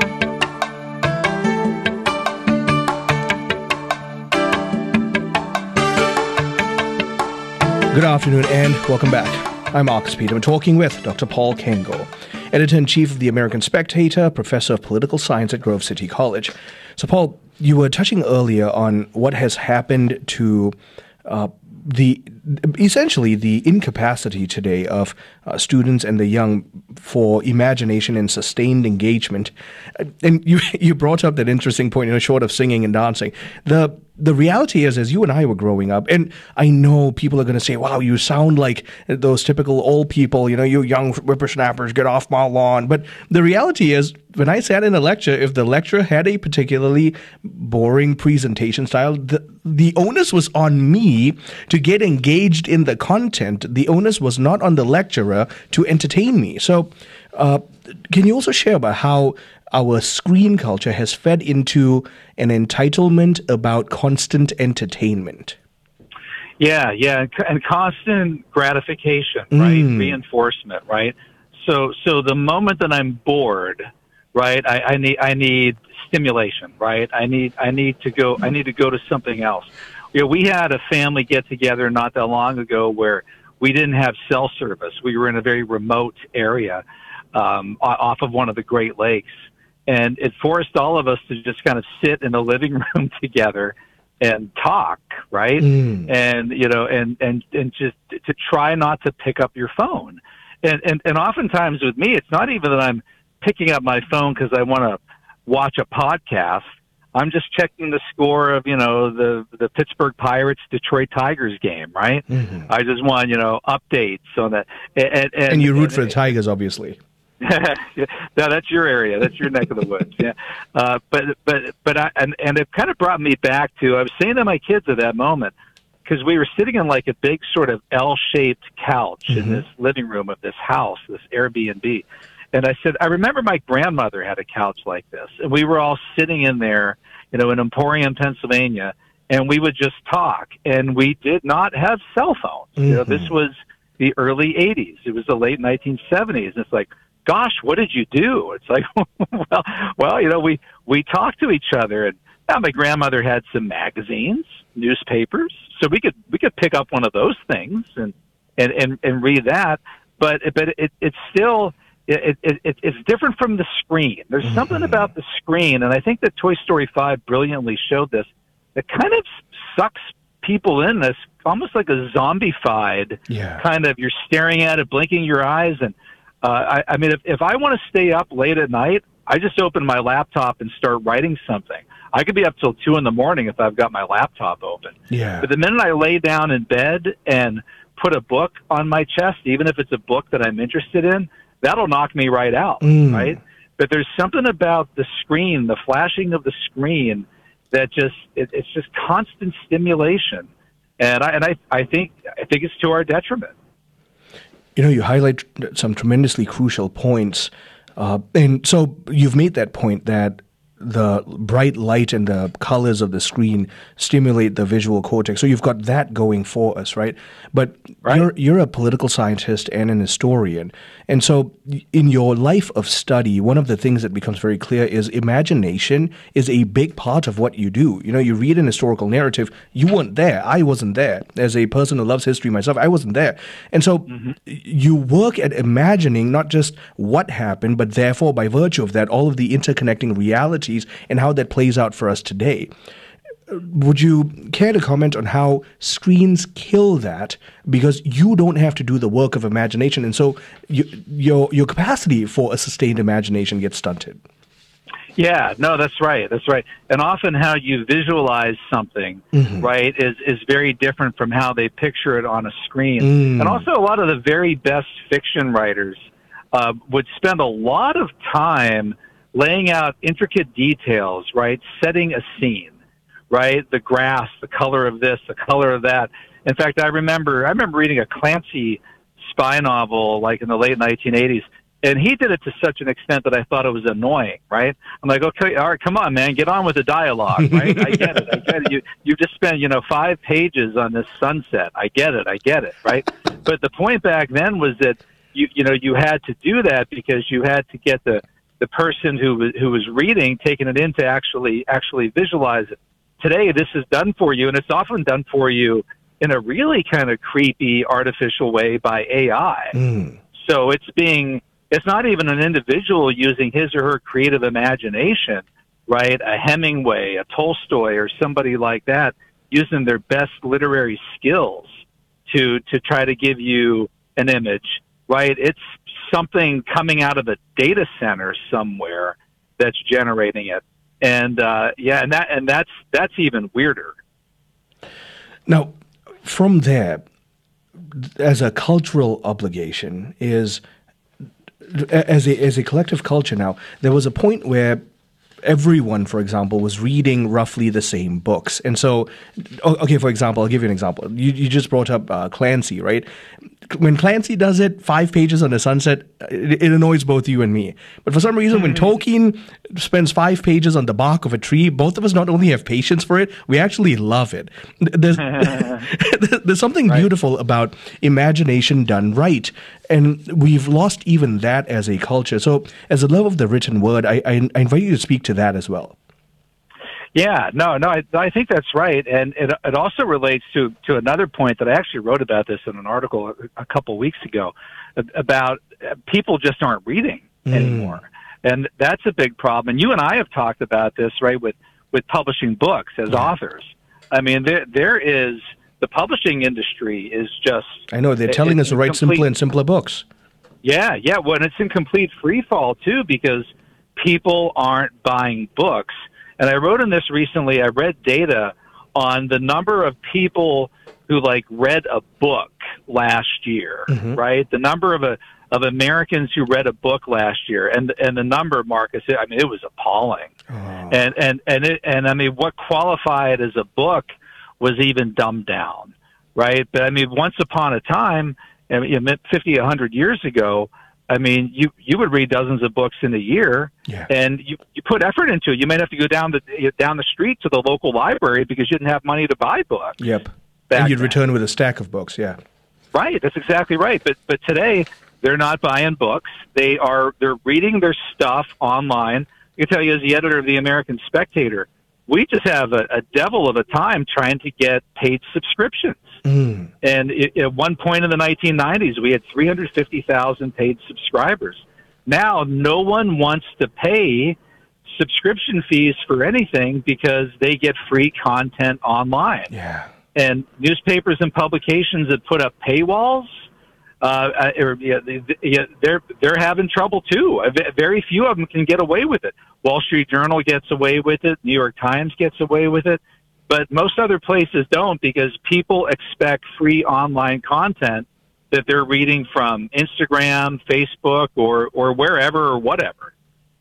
Good afternoon and welcome back. I'm Marcus Peterman, talking with Doctor Paul Kengel, Editor-in-Chief of the American Spectator, Professor of Political Science at Grove City College. So, Paul, you were touching earlier on what has happened to uh, the essentially the incapacity today of uh, students and the young for imagination and sustained engagement. And you you brought up that interesting point, you know, short of singing and dancing. The The reality is, as you and I were growing up, and I know people are going to say, wow, you sound like those typical old people, you know, you young whippersnappers, get off my lawn. But the reality is, when I sat in a lecture, if the lecturer had a particularly boring presentation style, the, the onus was on me to get engaged in the content. The onus was not on the lecturer to entertain me. So uh, can you also share about how our screen culture has fed into an entitlement about constant entertainment? Yeah, yeah, and constant gratification, right? Mm. Reinforcement, right? So, so the moment that I'm bored, right, I, I need, I need stimulation, right? I need, I need to go, I need to go to something else. You know, we had a family get together not that long ago where we didn't have cell service. We were in a very remote area, um, off of one of the Great Lakes. And it forced all of us to just kind of sit in the living room together and talk, right? Mm. And, you know, and, and, and just to try not to pick up your phone. And, and, and oftentimes with me, it's not even that I'm picking up my phone because I want to watch a podcast. I'm just checking the score of, you know, the, the Pittsburgh Pirates, Detroit Tigers game, right? Mm-hmm. I just want, you know, updates on that. And, and, And you root and, for the Tigers, obviously. No, that's your area. That's your neck of the woods. Yeah, uh, but but but I and and it kind of brought me back to I was saying to my kids at that moment because we were sitting on like a big sort of L-shaped couch mm-hmm. in this living room of this house, this Airbnb, and I said I remember my grandmother had a couch like this, and we were all sitting in there, you know, in Emporium, Pennsylvania, and we would just talk, and we did not have cell phones. Mm-hmm. You know, this was the early eighties. It was the late nineteen seventies. And it's like, gosh, what did you do? It's like, well, well, you know, we, we talked to each other, and now my grandmother had some magazines, newspapers, so we could, we could pick up one of those things and, and, and, and read that. But, but it, it's still, it, it, it, it's different from the screen. There's mm-hmm. something about the screen, and I think that Toy Story five brilliantly showed this, that kind of sucks people in this, almost like a zombified yeah. kind of, you're staring at it, blinking your eyes, and, Uh, I, I mean, if, if I want to stay up late at night, I just open my laptop and start writing something. I could be up till two in the morning if I've got my laptop open. Yeah. But the minute I lay down in bed and put a book on my chest, even if it's a book that I'm interested in, that'll knock me right out, mm. right? But there's something about the screen, the flashing of the screen, that just it, it's just constant stimulation, and I and I I think I think it's to our detriment. You know, you highlight some tremendously crucial points. Uh, and so you've made that point that the bright light and the colors of the screen stimulate the visual cortex. So you've got that going for us, right? But right. you're you're a political scientist and an historian. And so in your life of study, one of the things that becomes very clear is imagination is a big part of what you do. You know, you read an historical narrative, you weren't there. I wasn't there. As a person who loves history myself, I wasn't there. And so mm-hmm. you work at imagining not just what happened, but therefore by virtue of that, all of the interconnecting realities and how that plays out for us today. Would you care to comment on how screens kill that because you don't have to do the work of imagination, and so you, your your capacity for a sustained imagination gets stunted? Yeah, no, that's right. That's right. And often how you visualize something, mm-hmm. right, is, is very different from how they picture it on a screen. Mm. And also a lot of the very best fiction writers uh, would spend a lot of time laying out intricate details, right, setting a scene, right, the grass, the color of this, the color of that. In fact, I remember I remember reading a Clancy spy novel like in the late nineteen eighties. And he did it to such an extent that I thought it was annoying, right? I'm like, okay, all right, come on, man, get on with the dialogue, right? I get it, I get it. You you just spent, you know, five pages on this sunset. I get it, I get it, right? But the point back then was that you you know you had to do that because you had to get the the person who was who was reading, taking it in to actually actually visualize it. Today, this is done for you, and it's often done for you in a really kind of creepy, artificial way by A I. Mm. So it's being It's not even an individual using his or her creative imagination, right? A Hemingway, a Tolstoy, or somebody like that using their best literary skills to to try to give you an image, right? It's something coming out of a data center somewhere that's generating it, and uh, yeah, and that and that's that's even weirder. Now, from there, as a cultural obligation, is as a as a collective culture now, there was a point where everyone, for example, was reading roughly the same books. And so, okay, for example, I'll give you an example. You, you just brought up uh, Clancy, right? When Clancy does it, five pages on the sunset, it, it annoys both you and me. But for some reason, when Tolkien spends five pages on the bark of a tree, both of us not only have patience for it, we actually love it. There's, there's something right. beautiful about imagination done right. And we've lost even that as a culture. So as a love of the written word, I, I, I invite you to speak to that as well. Yeah, no, no, I, I think that's right. And it, it also relates to, to another point that I actually wrote about this in an article a, a couple weeks ago about people just aren't reading mm. anymore. And that's a big problem. And you and I have talked about this, right, with, with publishing books as yeah. authors. I mean, there there is, the publishing industry is just... I know, they're telling us to write complete, simpler and simpler books. Yeah, yeah, well, and it's in complete free fall, too, because people aren't buying books. And I wrote in this recently, I read data on the number of people who, like, read a book last year, mm-hmm. right? The number of a, of Americans who read a book last year. And and the number, Marcus, I mean, it was appalling. Oh. And, and, and, it, and, I mean, what qualified as a book was even dumbed down, right? But, I mean, once upon a time, I mean, fifty, a hundred years ago, I mean, you, you would read dozens of books in a year, yeah. and you, you put effort into it. You might have to go down the down the street to the local library because you didn't have money to buy books. Yep, and you'd then. return with a stack of books. Yeah, right. That's exactly right. But but today they're not buying books. They are they're reading their stuff online. I can tell you, as the editor of the American Spectator, we just have a, a devil of a time trying to get paid subscriptions. Mm. And it, at one point in the nineteen nineties, we had three hundred fifty thousand paid subscribers. Now, no one wants to pay subscription fees for anything because they get free content online. Yeah. And newspapers and publications that put up paywalls, uh, or, yeah, yeah, they're they're having trouble too. Very few of them can get away with it. Wall Street Journal gets away with it. New York Times gets away with it. But most other places don't because people expect free online content that they're reading from Instagram, Facebook, or, or wherever or whatever.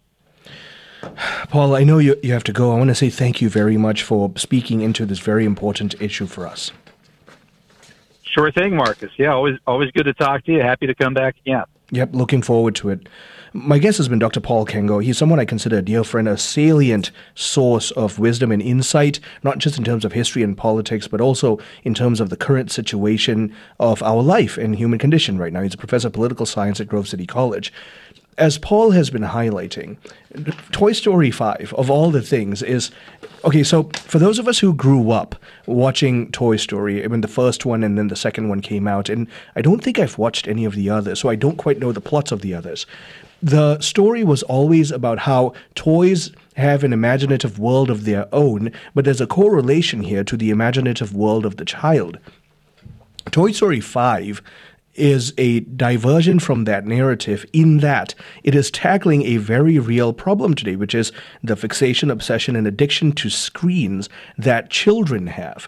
Paul, I know you, you have to go. I want to say thank you very much for speaking into this very important issue for us. Sure thing, Marcus. Yeah, always always good to talk to you. Happy to come back again. Yep, looking forward to it. My guest has been Doctor Paul Kengo. He's someone I consider a dear friend, a salient source of wisdom and insight, not just in terms of history and politics, but also in terms of the current situation of our life and human condition right now. He's a professor of political science at Grove City College. As Paul has been highlighting, Toy Story five, of all the things, is... Okay, so for those of us who grew up watching Toy Story, I mean, the first one and then the second one came out, and I don't think I've watched any of the others, so I don't quite know the plots of the others. The story was always about how toys have an imaginative world of their own, but there's a correlation here to the imaginative world of the child. Toy Story five is a diversion from that narrative in that it is tackling a very real problem today, which is the fixation, obsession, and addiction to screens that children have.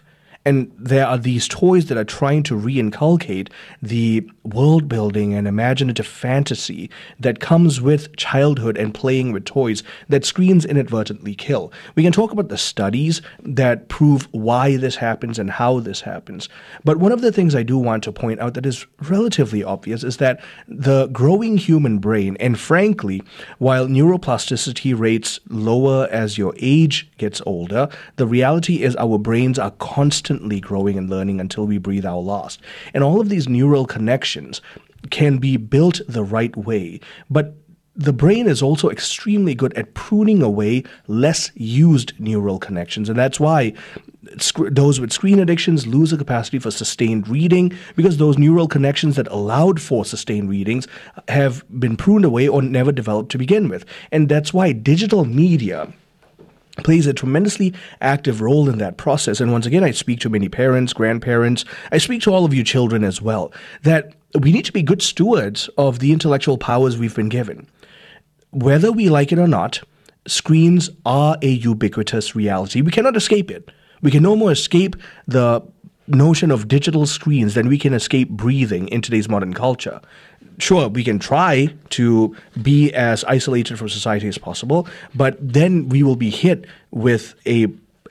And there are these toys that are trying to re-inculcate the world building and imaginative fantasy that comes with childhood and playing with toys that screens inadvertently kill. We can talk about the studies that prove why this happens and how this happens. But one of the things I do want to point out that is relatively obvious is that the growing human brain, and frankly, while neuroplasticity rates lower as your age gets older, the reality is our brains are constantly growing and learning until we breathe our last. And all of these neural connections can be built the right way. But the brain is also extremely good at pruning away less used neural connections. And that's why sc- those with screen addictions lose the capacity for sustained reading, because those neural connections that allowed for sustained readings have been pruned away or never developed to begin with. And that's why digital media plays a tremendously active role in that process. And once again, I speak to many parents, grandparents, I speak to all of you children as well, that we need to be good stewards of the intellectual powers we've been given. Whether we like it or not, screens are a ubiquitous reality. We cannot escape it. We can no more escape the notion of digital screens than we can escape breathing in today's modern culture. Sure, we can try to be as isolated from society as possible, but then we will be hit with a,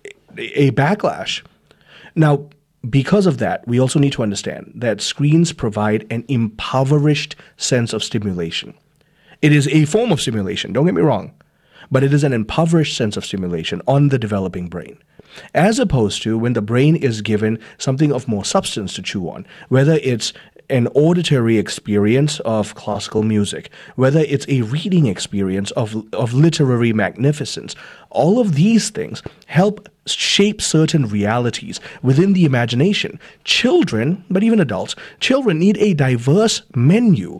a backlash. Now, because of that, we also need to understand that screens provide an impoverished sense of stimulation. It is a form of stimulation, don't get me wrong, but it is an impoverished sense of stimulation on the developing brain, as opposed to when the brain is given something of more substance to chew on, whether it's an auditory experience of classical music, whether it's a reading experience of, of literary magnificence. All of these things help shape certain realities within the imagination. Children, but even adults, children need a diverse menu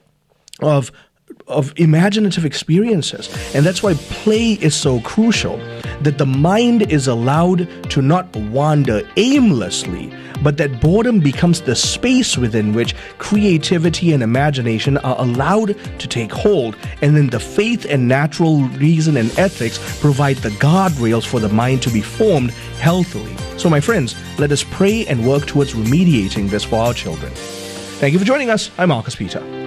of of imaginative experiences. And that's why play is so crucial, that the mind is allowed to not wander aimlessly, but that boredom becomes the space within which creativity and imagination are allowed to take hold, and then the faith and natural reason and ethics provide the guardrails for the mind to be formed healthily. So my friends, let us pray and work towards remediating this for our children. Thank you for joining us. I'm Marcus Peter.